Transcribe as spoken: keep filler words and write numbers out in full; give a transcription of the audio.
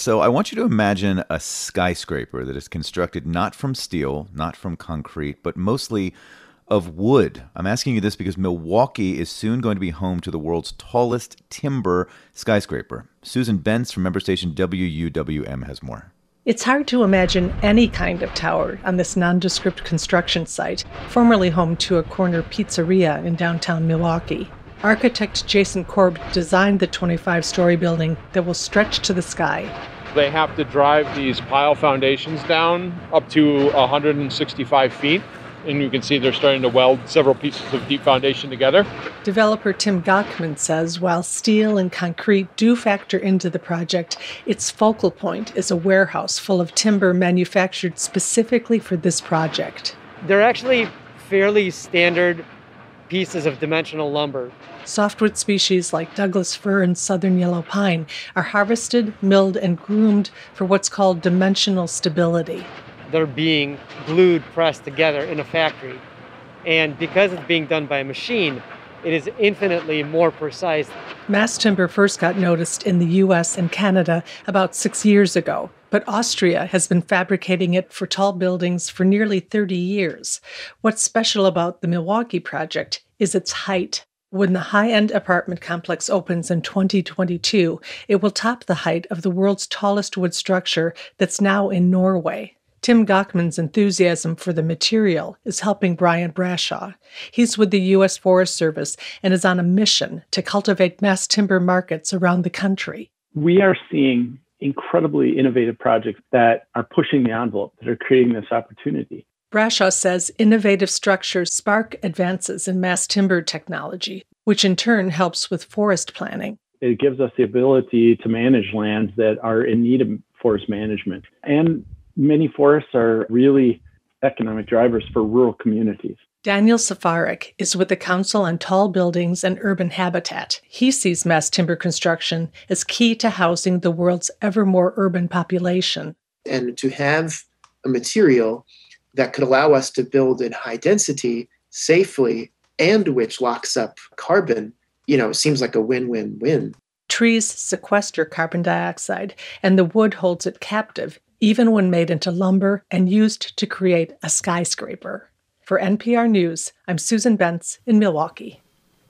So I want you to imagine a skyscraper that is constructed not from steel, not from concrete, but mostly of wood. I'm asking you this because Milwaukee is soon going to be home to the world's tallest timber skyscraper. Susan Bentz from member station W U W M has more. It's hard to imagine any kind of tower on this nondescript construction site, formerly home to a corner pizzeria in downtown Milwaukee. Architect Jason Korb designed the twenty-five-story building that will stretch to the sky. They have to drive these pile foundations down up to one hundred sixty-five feet. And you can see they're starting to weld several pieces of deep foundation together. Developer Tim Gochman says while steel and concrete do factor into the project, its focal point is a warehouse full of timber manufactured specifically for this project. They're actually fairly standard pieces of dimensional lumber. Softwood species like Douglas fir and southern yellow pine are harvested, milled, and groomed for what's called dimensional stability. They're being glued, pressed together in a factory. And because it's being done by a machine, it is infinitely more precise. Mass timber first got noticed in the U S and Canada about six years ago, but Austria has been fabricating it for tall buildings for nearly thirty years. What's special about the Milwaukee project is its height. When the high-end apartment complex opens in twenty twenty-two, it will top the height of the world's tallest wood structure that's now in Norway. Tim Gochman's enthusiasm for the material is helping Brian Brashaw. He's with the U S Forest Service and is on a mission to cultivate mass timber markets around the country. We are seeing incredibly innovative projects that are pushing the envelope, that are creating this opportunity. Brashaw says innovative structures spark advances in mass timber technology, which in turn helps with forest planning. It gives us the ability to manage lands that are in need of forest management. And many forests are really economic drivers for rural communities. Daniel Safarik is with the Council on Tall Buildings and Urban Habitat. He sees mass timber construction as key to housing the world's ever more urban population. And to have a material that could allow us to build in high density safely and which locks up carbon, you know, seems like a win-win-win. Trees sequester carbon dioxide, and the wood holds it captive, even when made into lumber and used to create a skyscraper. For N P R News, I'm Susan Bentz in Milwaukee.